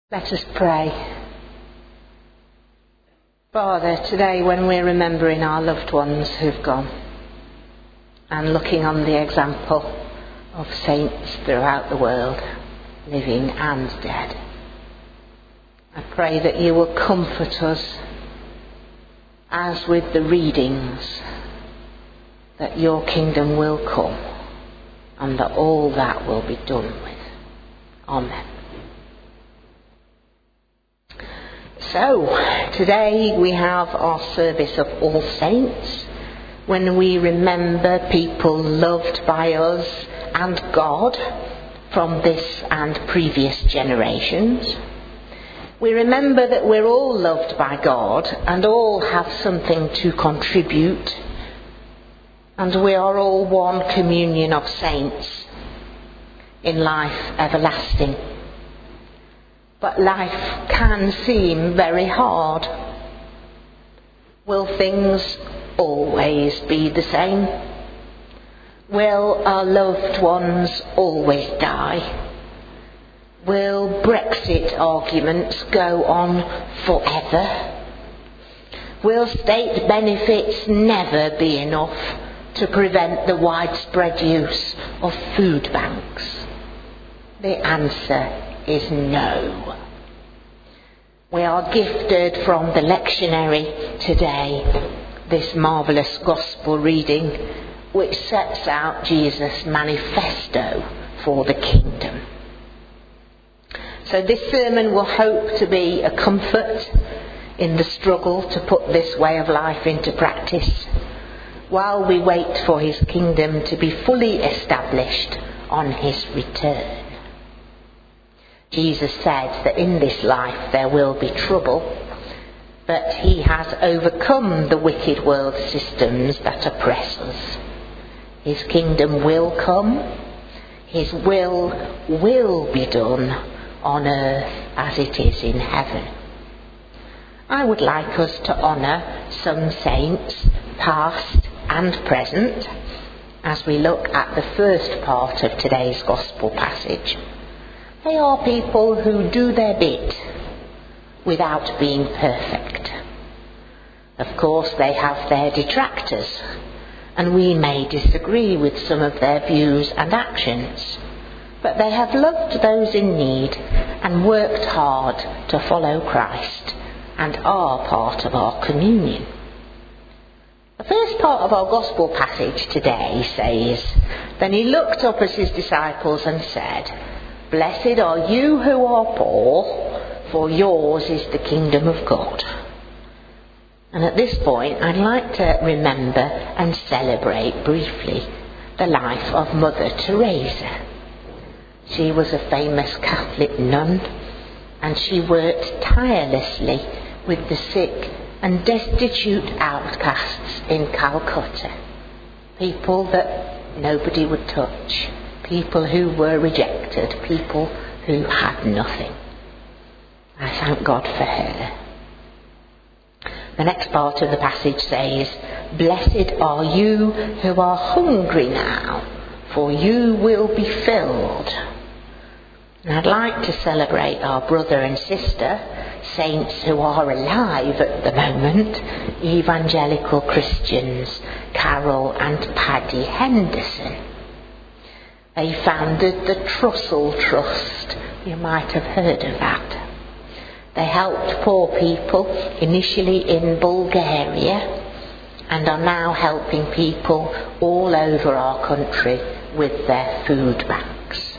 Let us pray. Father, today when we're remembering our loved ones who've gone and looking on the example of saints throughout the world, living and dead, I pray that you will comfort us as with the readings, that your kingdom will come and that all that will be done with. Amen. So, today we have our service of All Saints, when we remember people loved by us and God from this and previous generations. We remember that we're all loved by God and all have something to contribute, and we are all one communion of saints in life everlasting. But life can seem very hard. Will things always be the same? Will our loved ones always die? Will Brexit arguments go on forever? Will state benefits never be enough to prevent the widespread use of food banks? The answer is no. We are gifted from the lectionary today this marvellous gospel reading which sets out Jesus' manifesto for the kingdom. So this sermon will hope to be a comfort in the struggle to put this way of life into practice while we wait for his kingdom to be fully established on his return. Jesus said that in this life there will be trouble, but he has overcome the wicked world systems that oppress us. His kingdom will come, his will be done on earth as it is in heaven. I would like us to honour some saints, past and present, as we look at the first part of today's gospel passage. They are people who do their bit without being perfect. Of course, they have their detractors, and we may disagree with some of their views and actions, but they have loved those in need and worked hard to follow Christ and are part of our communion. The first part of our gospel passage today says, "Then he looked up at his disciples and said, 'Blessed are you who are poor, for yours is the kingdom of God.'" And at this point, I'd like to remember and celebrate briefly the life of Mother Teresa. She was a famous Catholic nun, and she worked tirelessly with the sick and destitute outcasts in Calcutta, people that nobody would touch, people who were rejected, people who had nothing. I thank God for her. The next part of the passage says, "Blessed are you who are hungry now, for you will be filled." And I'd like to celebrate our brother and sister, saints who are alive at the moment, evangelical Christians, Carol and Paddy Henderson. They founded the Trussell Trust. You might have heard of that. They helped poor people initially in Bulgaria and are now helping people all over our country with their food banks.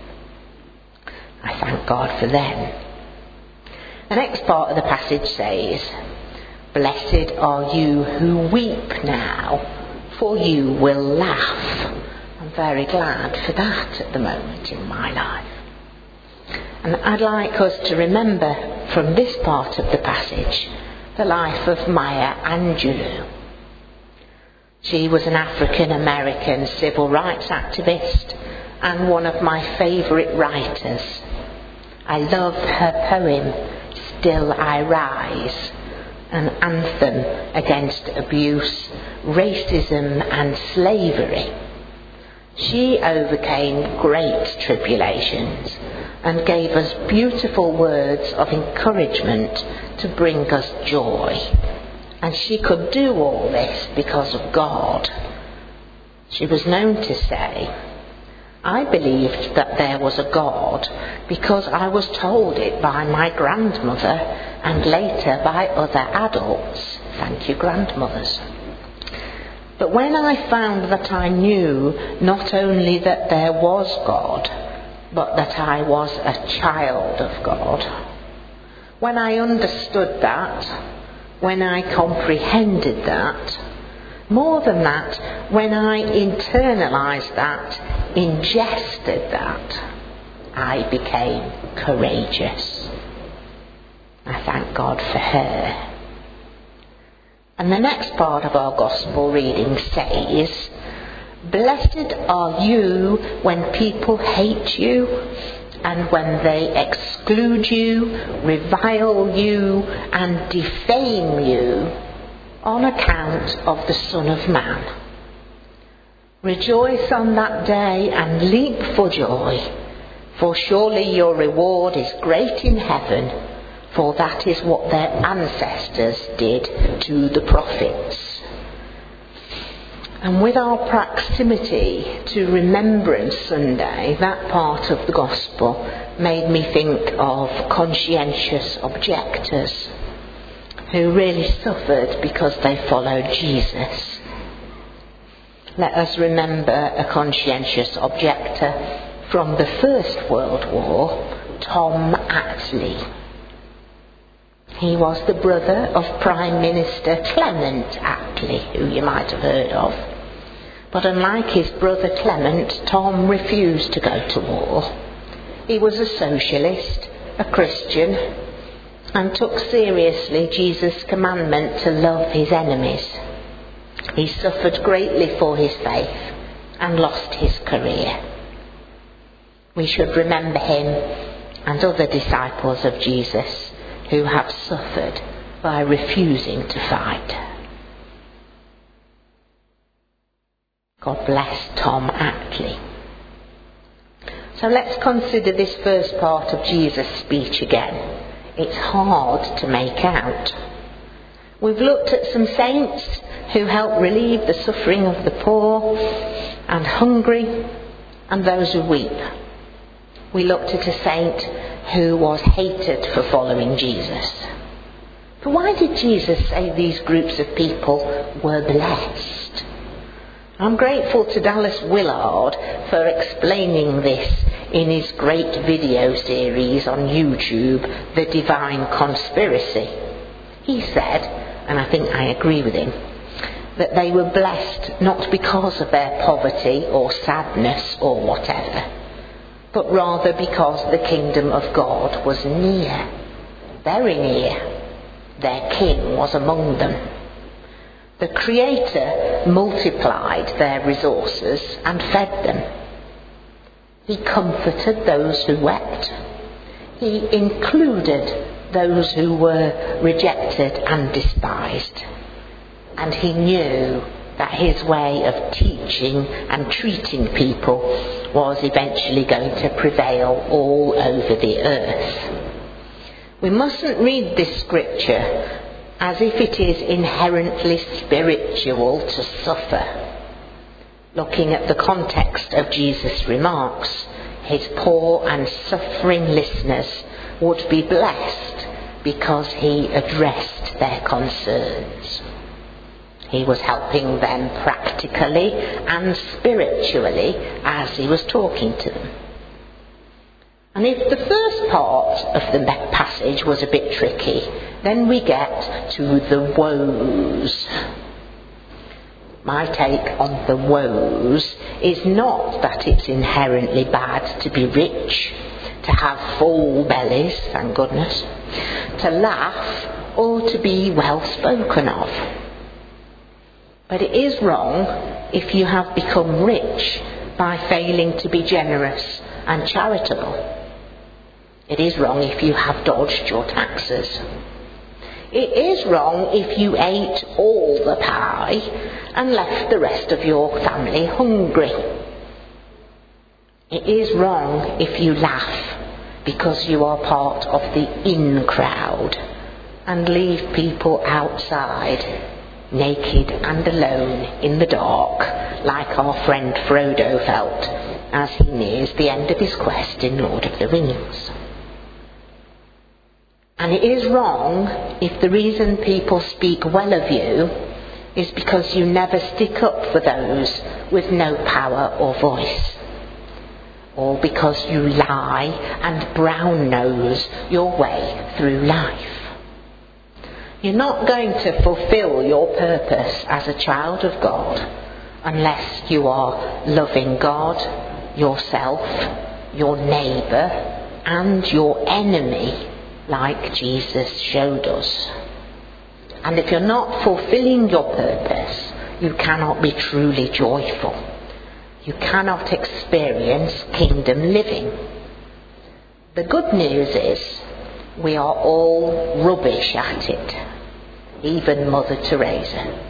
I thank God for them. The next part of the passage says, "Blessed are you who weep now, for you will laugh." I'm very glad for that at the moment in my life. And I'd like us to remember from this part of the passage the life of Maya Angelou. She was an African-American civil rights activist and one of my favourite writers. I love her poem, "Still I Rise," an anthem against abuse, racism and slavery. She overcame great tribulations and gave us beautiful words of encouragement to bring us joy. And she could do all this because of God. She was known to say, "I believed that there was a God because I was told it by my grandmother and later by other adults." Thank you, grandmothers. But when I found that I knew not only that there was God, but that I was a child of God, when I understood that, when I comprehended that, more than that, when I internalized that, ingested that, I became courageous. I thank God for her. And the next part of our gospel reading says, "Blessed are you when people hate you and when they exclude you, revile you and defame you on account of the Son of Man. Rejoice on that day and leap for joy, for surely your reward is great in heaven, for that is what their ancestors did to the prophets." And with our proximity to Remembrance Sunday, that part of the gospel made me think of conscientious objectors who really suffered because they followed Jesus. Let us remember a conscientious objector from the First World War, Tom Attlee. He was the brother of Prime Minister Clement Attlee, who you might have heard of. But unlike his brother Clement, Tom refused to go to war. He was a socialist, a Christian, and took seriously Jesus' commandment to love his enemies. He suffered greatly for his faith and lost his career. We should remember him and other disciples of Jesus who have suffered by refusing to fight. God bless Tom Attlee. So let's consider this first part of Jesus' speech again. It's hard to make out. We've looked at some saints who help relieve the suffering of the poor and hungry and those who weep. We looked at a saint who was hated for following Jesus. But why did Jesus say these groups of people were blessed? I'm grateful to Dallas Willard for explaining this in his great video series on YouTube, The Divine Conspiracy. He said, and I think I agree with him, that they were blessed not because of their poverty or sadness or whatever, but rather because the kingdom of God was near, very near. Their king was among them. The Creator multiplied their resources and fed them. He comforted those who wept. He included those who were rejected and despised. And he knew that his way of teaching and treating people was eventually going to prevail all over the earth. We mustn't read this scripture as if it is inherently spiritual to suffer. Looking at the context of Jesus' remarks, his poor and suffering listeners would be blessed because he addressed their concerns. He was helping them practically and spiritually as he was talking to them. And if the first part of the passage was a bit tricky, then we get to the woes. My take on the woes is not that it's inherently bad to be rich, to have full bellies, thank goodness, to laugh, or to be well spoken of. But it is wrong if you have become rich by failing to be generous and charitable. It is wrong if you have dodged your taxes. It is wrong if you ate all the pie and left the rest of your family hungry. It is wrong if you laugh because you are part of the in crowd and leave people outside, naked and alone in the dark, like our friend Frodo felt as he nears the end of his quest in Lord of the Rings. And it is wrong if the reason people speak well of you is because you never stick up for those with no power or voice, or because you lie and brown nose your way through life. You're not going to fulfill your purpose as a child of God unless you are loving God, yourself, your neighbour and your enemy like Jesus showed us. And if you're not fulfilling your purpose, you cannot be truly joyful. You cannot experience kingdom living. The good news is we are all rubbish at it. Even Mother Teresa.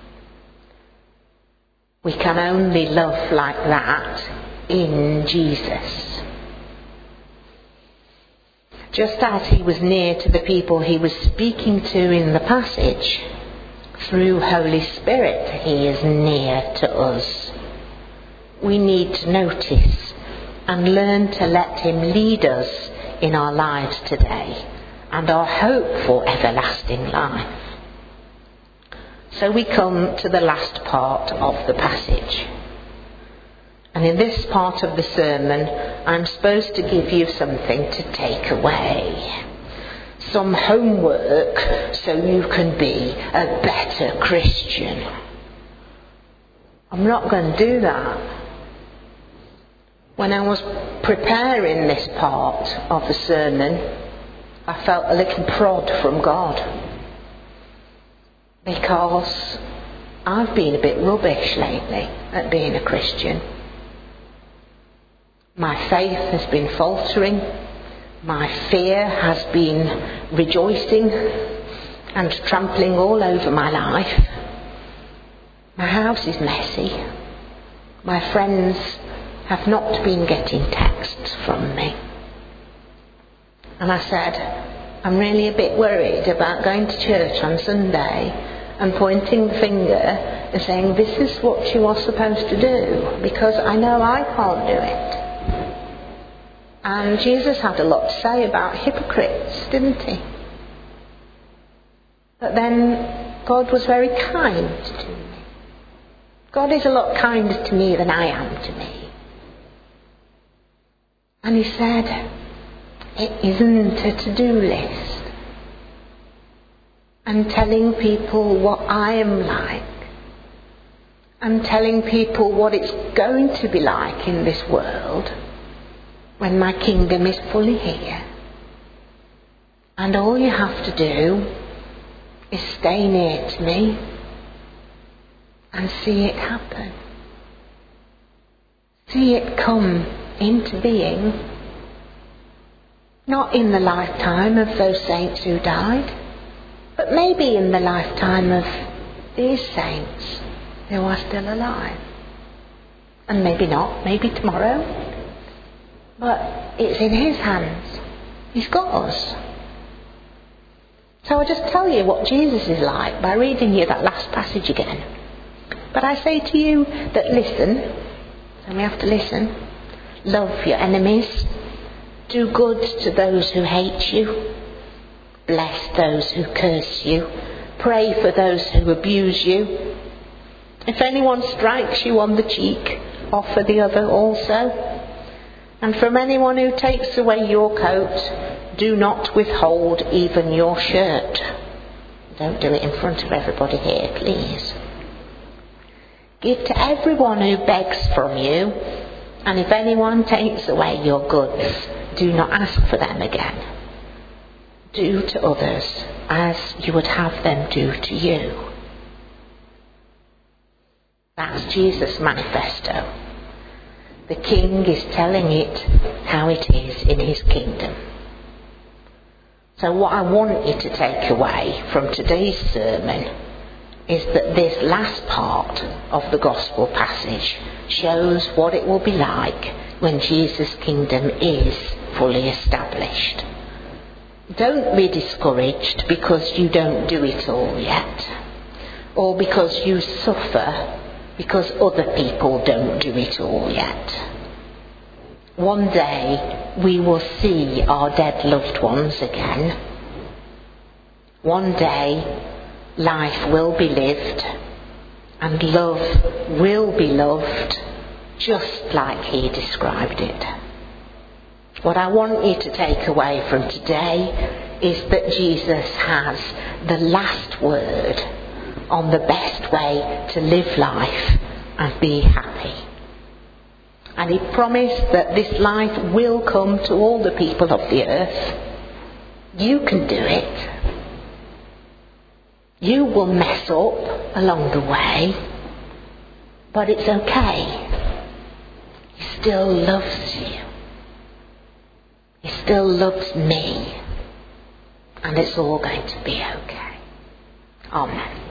We can only love like that in Jesus. Just as he was near to the people he was speaking to in the passage, through Holy Spirit he is near to us. We need to notice and learn to let him lead us in our lives today and our hope for everlasting life. So we come to the last part of the passage. And in this part of the sermon, I'm supposed to give you something to take away. Some homework so you can be a better Christian. I'm not going to do that. When I was preparing this part of the sermon, I felt a little prod from God. Because I've been a bit rubbish lately at being a Christian. My faith has been faltering. My fear has been rejoicing and trampling all over my life. My house is messy. My friends have not been getting texts from me. And I said, I'm really a bit worried about going to church on Sunday and pointing the finger and saying, this is what you are supposed to do, because I know I can't do it. And Jesus had a lot to say about hypocrites, didn't he? But then God was very kind to me. God is a lot kinder to me than I am to me. And he said, it isn't a to-do list. And telling people what I am like. And telling people what it's going to be like in this world when my kingdom is fully here. And all you have to do is stay near to me and see it happen. See it come into being. Not in the lifetime of those saints who died, but maybe in the lifetime of these saints who are still alive. And maybe not, maybe tomorrow. But it's in his hands. He's got us. So I just tell you what Jesus is like by reading you that last passage again. But I say to you that listen, and we have to listen, love your enemies, do good to those who hate you, bless those who curse you, pray for those who abuse you. If anyone strikes you on the cheek, offer the other also. And from anyone who takes away your coat, do not withhold even your shirt. Don't do it in front of everybody here, please. Give to everyone who begs from you, and if anyone takes away your goods, do not ask for them again. Do to others as you would have them do to you. That's Jesus' manifesto. The King is telling it how it is in his kingdom. So what I want you to take away from today's sermon is that this last part of the gospel passage shows what it will be like when Jesus' kingdom is fully established. Don't be discouraged because you don't do it all yet, or because you suffer because other people don't do it all yet. One day we will see our dead loved ones again. One day life will be lived and love will be loved just like he described it. What I want you to take away from today is that Jesus has the last word on the best way to live life and be happy. And he promised that this life will come to all the people of the earth. You can do it. You will mess up along the way, but it's okay. He still loves you. He still loves me. And it's all going to be okay. Amen.